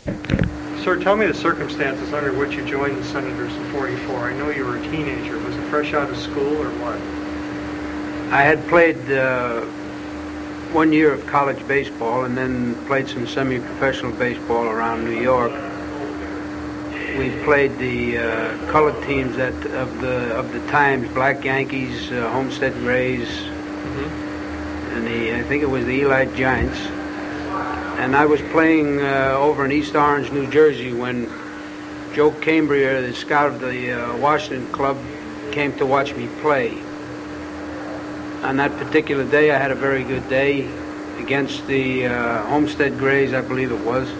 Sir, tell me the circumstances under which you joined the Senators in '44. I know you were a teenager. Was it fresh out of school or what? I had played 1 year of college baseball and then played some semi-professional baseball around New York. We played the colored teams of the times: Black Yankees, Homestead Grays, and I think it was the Eli Giants. And I was playing over in East Orange, New Jersey, when Joe Cambria, the scout of the Washington club, came to watch me play. On that particular day, I had a very good day against the Homestead Grays, I believe it was.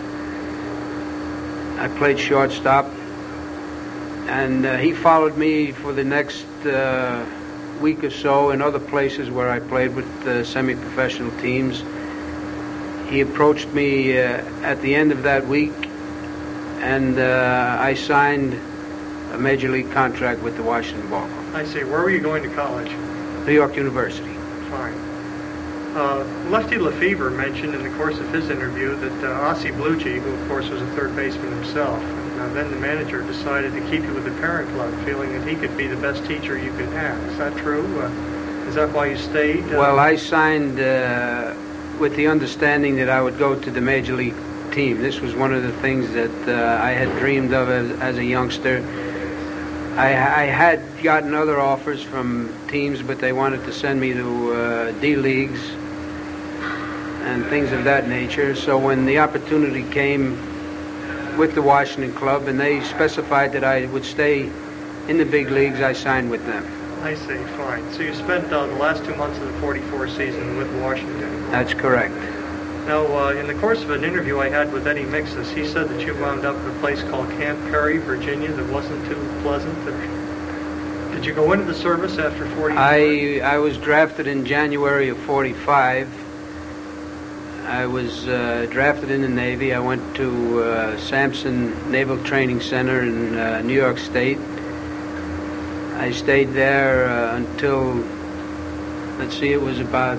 I played shortstop, and he followed me for the next week or so in other places where I played with semi-professional teams. He approached me at the end of that week, and I signed a major league contract with the Washington Ball Club. I see. Where were you going to college? New York University. Fine. Lefty Lefevre mentioned in the course of his interview that Ossie Bluege, who of course was a third baseman himself, and then the manager decided to keep you with the parent club, feeling that he could be the best teacher you could have. Is that true? Is that why you stayed? Well, I signed with the understanding that I would go to the major league team. This was one of the things that I had dreamed of as a youngster. I had gotten other offers from teams, but they wanted to send me to D leagues and things of that nature. So when the opportunity came with the Washington club and they specified that I would stay in the big leagues, I signed with them. I see, fine. So you spent the last 2 months of the '44 season with Washington. That's correct. Now, in the course of an interview I had with Eddie Mixis, he said that you wound up at a place called Camp Perry, Virginia, that wasn't too pleasant. Did you go into the service after '44? I was drafted in January of '45. I was drafted in the Navy. I went to Sampson Naval Training Center in New York State. I stayed there until, let's see, it was about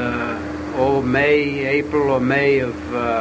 April or May of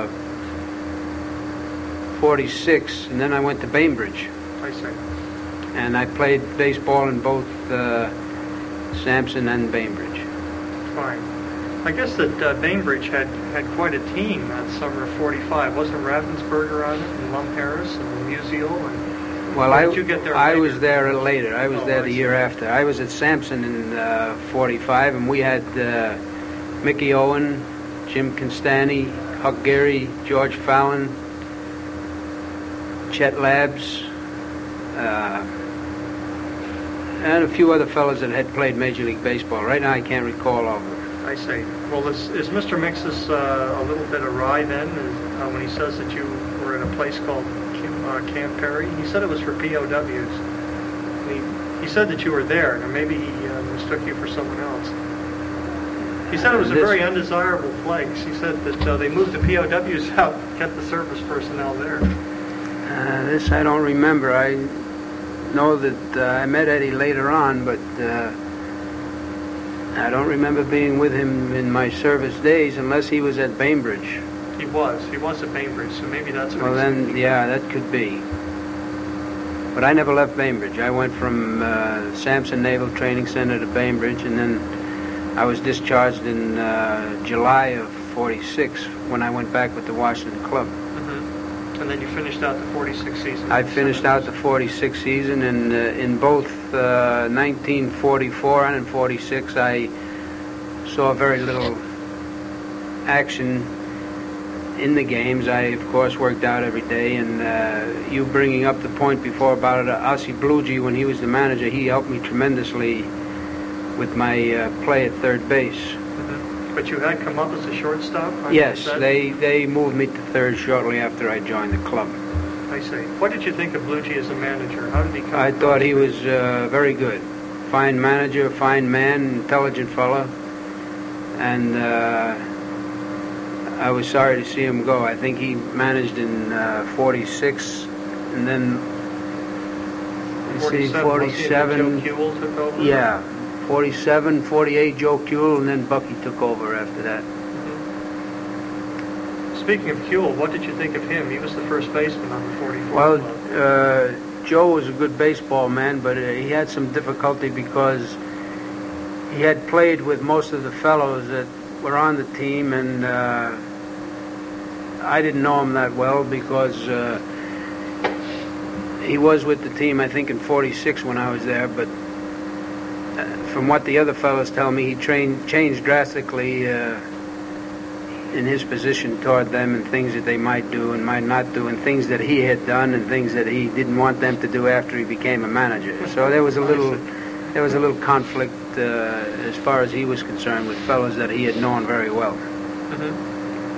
'46, and then I went to Bainbridge. I see. And I played baseball in both Sampson and Bainbridge. Fine. I guess that Bainbridge had quite a team that summer of '45. Wasn't Ravensburger on it, and Lum Harris, and Musial, and... Well, did you get there I later? was there later. I was there the year after. I was at Sampson in '45, and we had Mickey Owen, Jim Constanti, Huck Gary, George Fallon, Chet Labs, and a few other fellas that had played Major League Baseball. Right now I can't recall all of them. I see. Well, is Mr. Mixis a little bit awry then when he says that you were in a place called Camp Perry? He said it was for POWs. He said that you were there. Now maybe he mistook you for someone else. He said it was a very undesirable place. He said that they moved the POWs out, kept the service personnel there. This I don't remember. I know that I met Eddie later on, but I don't remember being with him in my service days unless he was at Bainbridge. He was at Bainbridge, so maybe that's what Well then, yeah, that could be. But I never left Bainbridge. I went from Sampson Naval Training Center to Bainbridge, and then I was discharged in July of '46 when I went back with the Washington club. And then you finished out the '46 season. I finished out the '46 season, and in both 1944 and in '46, I saw very little action in the games. I, of course, worked out every day, and you bringing up the point before about Ossie Bluege, when he was the manager, he helped me tremendously with my play at third base. But you had come up as a shortstop? Yes, they moved me to third shortly after I joined the club. I see. What did you think of Bluege as a manager? How did he come? I thought he was very good. Fine manager, fine man, intelligent fella. And I was sorry to see him go. I think he managed in '46, and then, let's see, 47. Joe Kuehl took over? Yeah. 47, 48, Joe Kuehl, and then Bucky took over after that. Speaking of Kuehl, what did you think of him? He was the first baseman on the 44 Well, club. Joe was a good baseball man, but he had some difficulty because he had played with most of the fellows that were on the team, and I didn't know him that well because he was with the team, I think, in '46 when I was there, but from what the other fellows tell me, he changed drastically in his position toward them, and things that they might do and might not do, and things that he had done and things that he didn't want them to do after he became a manager. So there was a little conflict as far as he was concerned with fellows that he had known very well. Mm-hmm.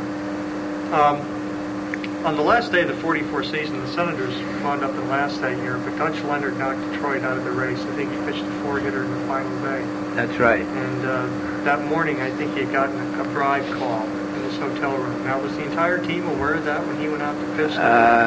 On the last day of the 44 season, the Senators wound up in last that year, but Dutch Leonard knocked Detroit out of the race. I think he pitched a four-hitter in the final day. That's right. And that morning, I think he had gotten a bribe call in his hotel room. Now, was the entire team aware of that when he went out to pitch?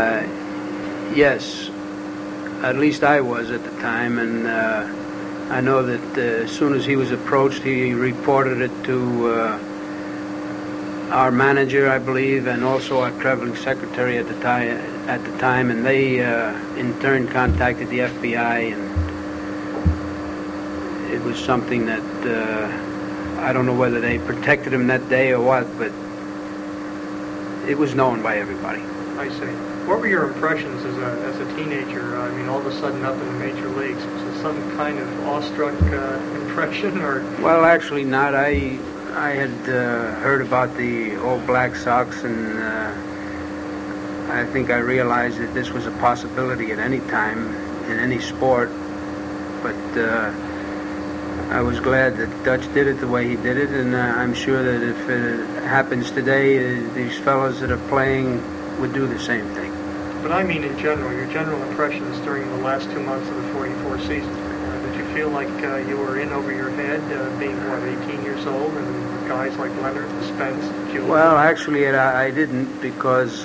Yes. At least I was at the time, and I know that as soon as he was approached, he reported it to our manager, I believe, and also our traveling secretary at the time, and they in turn contacted the FBI, and it was something that I don't know whether they protected him that day or what, but it was known by everybody. I see. What were your impressions as a teenager? I mean, all of a sudden up in the major leagues. Was it some kind of awestruck impression, or? Well, actually not. I had heard about the old Black Sox, and I think I realized that this was a possibility at any time in any sport. But I was glad that Dutch did it the way he did it, and I'm sure that if it happens today, these fellows that are playing would do the same thing. But I mean in general, your general impressions during the last 2 months of the 44 season. Did you feel like you were in over your head, being, 18 years old, and guys like Leonard, Spence, Kuehl? Well, actually, I didn't, because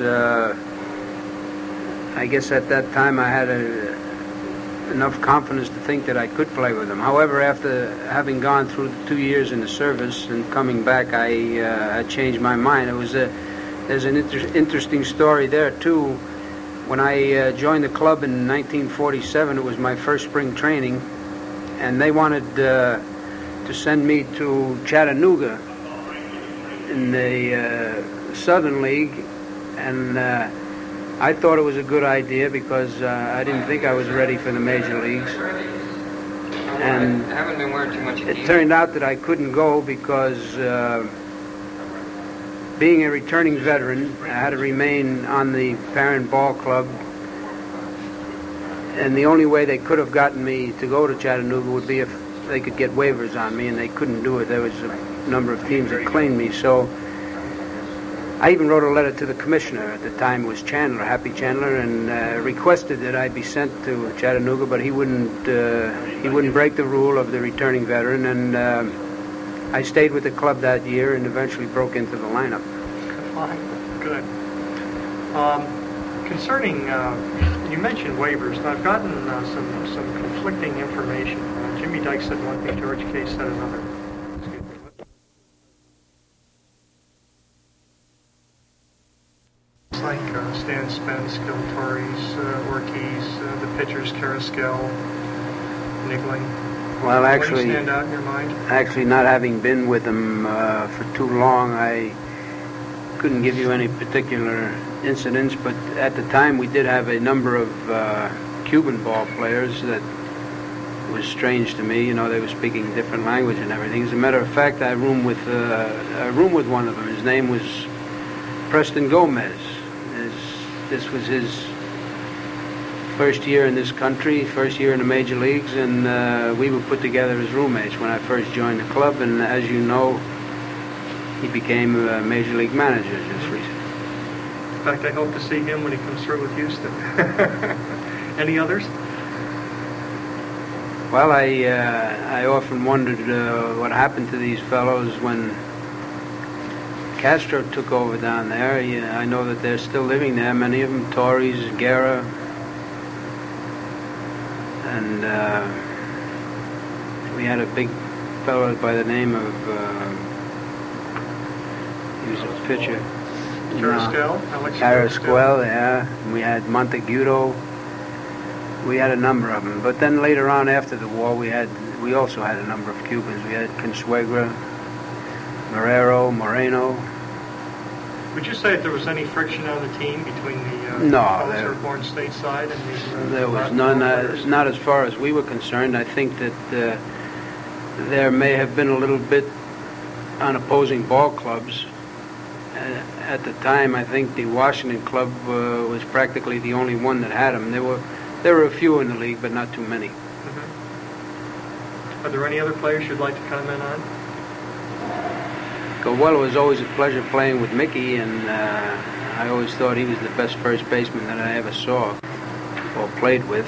I guess at that time I had enough confidence to think that I could play with them. However, after having gone through the 2 years in the service and coming back, I changed my mind. There's an interesting story there, too. When I joined the club in 1947, it was my first spring training, and they wanted to send me to Chattanooga in the Southern League, and I thought it was a good idea because I didn't think I was ready for the major leagues. And I haven't been wearing too much. It turned out that I couldn't go because being a returning veteran, I had to remain on the parent ball club, and the only way they could have gotten me to go to Chattanooga would be if they could get waivers on me, and they couldn't do it. There was a number of teams that claimed me, so I even wrote a letter to the commissioner at the time. It was Chandler, Happy Chandler, and requested that I be sent to Chattanooga, but he wouldn't break the rule of the returning veteran, and I stayed with the club that year and eventually broke into the lineup. Good. Concerning, you mentioned waivers, and I've gotten some conflicting information. Jimmy Dykes said one thing, George Case said another. It's like Stan Spence, Gil Torres, Ortiz, the pitchers, Carrasquel, Niggling. Well, actually, stand out in your mind? Actually, not having been with them for too long, I couldn't give you any particular incidents, but at the time we did have a number of Cuban ball players that was strange to me. They were speaking different language and everything. As a matter of fact, I roomed with one of them. His name was Preston Gomez. This was his first year in this country, first year in the major leagues, and we were put together as roommates when I first joined the club, and as you know, he became a major league manager just recently. In fact, I hope to see him when he comes through with Houston. Any others? Well, I often wondered what happened to these fellows when Castro took over down there. I know that they're still living there, many of them, Torres, Guerra, and we had a big fellow by the name of, he was a pitcher, Carrasquel? Alex Carrasquel, yeah. We had Monteguto. We had a number of them. But then later on, after the war, we also had a number of Cubans. We had Consuegra, Marrero, Moreno. Would you say if there was any friction on the team between the fellows who were born stateside and the there was none, not as far as we were concerned. I think that there may have been a little bit on opposing ball clubs. At the time, I think the Washington club was practically the only one that had them. There were a few in the league, but not too many. Are there any other players you'd like to comment on? Well, it was always a pleasure playing with Mickey, and I always thought he was the best first baseman that I ever saw or played with.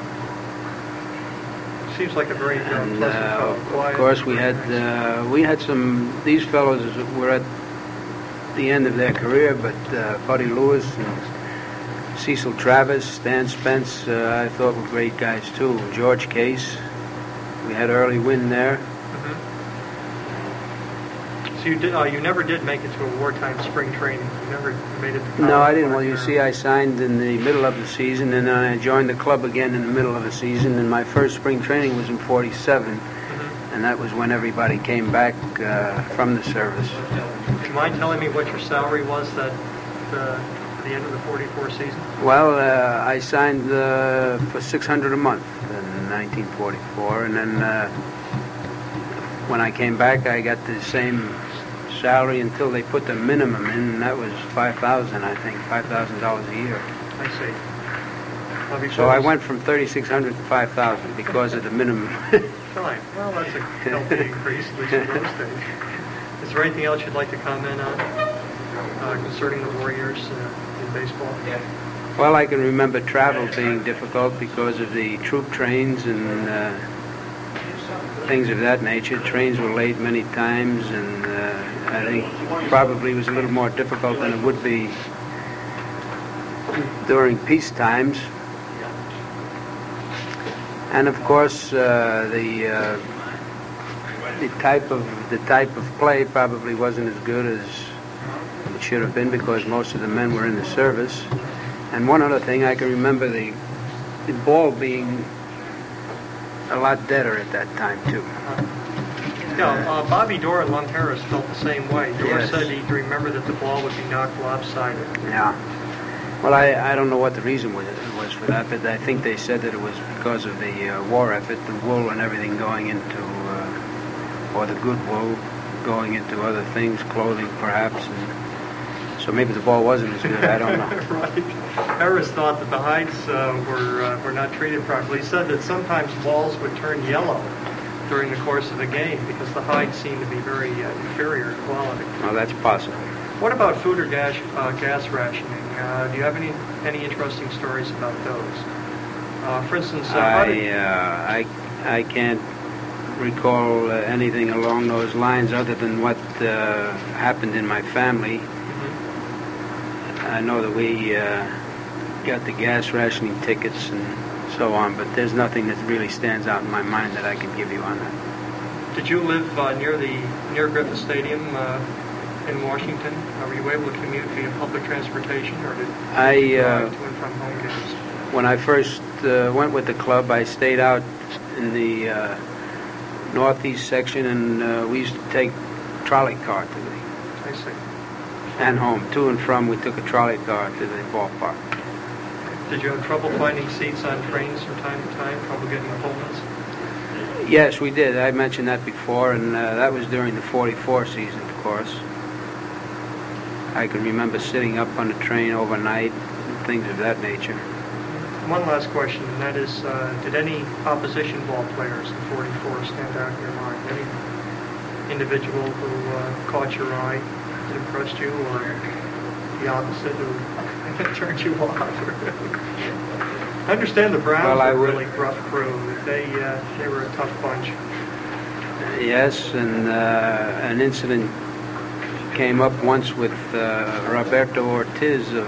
Seems like a very pleasant fellow. Of course, we had some. These fellows were at the end of their career, but Buddy Lewis and Cecil Travis, Stan Spence, I thought were great guys too. George Case, we had Early Wynn there. So you never did make it to a wartime spring training. You never made it to college. No, I didn't. Well, you see, I signed in the middle of the season, and then I joined the club again in the middle of the season. And my first spring training was in '47, and that was when everybody came back from the service. Do you mind telling me what your salary was at the end of the '44 season? Well, I signed for $600 a month in 1944, and then when I came back, I got the same salary until they put the minimum in, and that was $5,000, I think, $5,000 a year. I see. So I went from 3,600 to 5,000 because of the minimum. Fine. Well, that's a healthy increase, at least in those days. Is there anything else you'd like to comment on concerning the Warriors in baseball? Well, I can remember travel being difficult because of the troop trains and things of that nature. Trains were late many times, and I think probably was a little more difficult than it would be during peace times. And of course, the type of play probably wasn't as good as it should have been because most of the men were in the service. And one other thing, I can remember the ball being a lot deader at that time too. Yeah, Bobby Dorr and Lum Harris felt the same way. Dorr Yes. said he could remember that the ball would be knocked lopsided. Yeah. Well, I don't know what the reason was for that, but I think they said that it was because of the war effort, the wool and everything going into, or the good wool going into other things, clothing perhaps, and so maybe the ball wasn't as good. I don't know. Right. Harris thought that the hides were not treated properly. He said that sometimes balls would turn yellow during the course of the game because the hides seemed to be very inferior in quality. Well, that's possible. What about food or gas rationing? Do you have any interesting stories about those? For instance, I can't recall anything along those lines other than what happened in my family. I know that we got the gas rationing tickets and so on, but there's nothing that really stands out in my mind that I can give you on that. Did you live near Griffith Stadium in Washington? Were you able to commute via public transportation, or did you drive to and from home games? When I first went with the club, I stayed out in the northeast section, and we used to take trolley car to the I see. and home. To and from, we took a trolley car to the ballpark. Did you have trouble finding seats on trains from time to time? Trouble getting appointments? Yes, we did. I mentioned that before, and that was during the '44 season, of course. I can remember sitting up on the train overnight, and things of that nature. One last question, and that is, did any opposition ball players in '44 stand out in your mind? Any individual who caught your eye, that impressed you, or the opposite, who turned you off? I understand the Browns were a really rough crew. They were a tough bunch. Yes, and an incident came up once with Roberto Ortiz of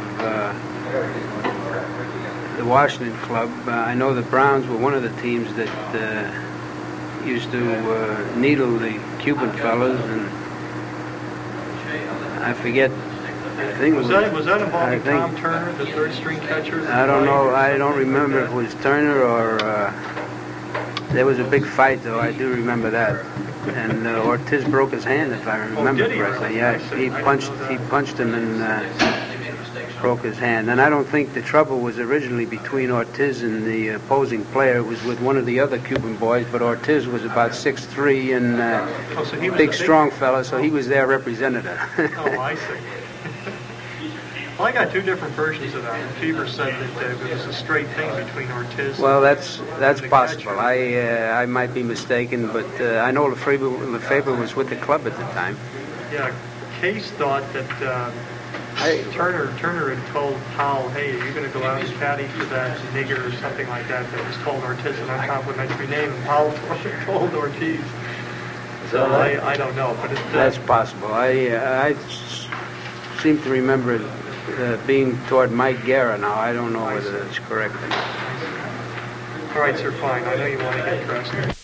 the Washington club. I know the Browns were one of the teams that used to needle the Cuban fellas, and I forget I think Was that involving Tom Turner, the third string catcher? I don't know. I don't remember if it was Turner or there was a big fight, though. I do remember that. And Ortiz broke his hand, if I remember correctly. Yeah, he punched him and broke his hand. And I don't think the trouble was originally between Ortiz and the opposing player. It was with one of the other Cuban boys, but Ortiz was about 6'3" and so he was big, strong fella, so he was their representative. Oh, I see. Well, I got two different versions of that. Fever said that it was a straight thing between Ortiz. Well, that's possible. I might be mistaken, but I know Lefebvre was with the club at the time. Yeah, Case thought that Turner had told Powell, "Hey, are you going to go out and caddy for that nigger or something like that?" That was told Ortiz an uncomplimentary name, and Powell told Ortiz. So I don't know, but that's possible. I seem to remember it being toward Mike Guerra now. I don't know whether that's correct or not. All right, sir, fine. I know you want to get dressed.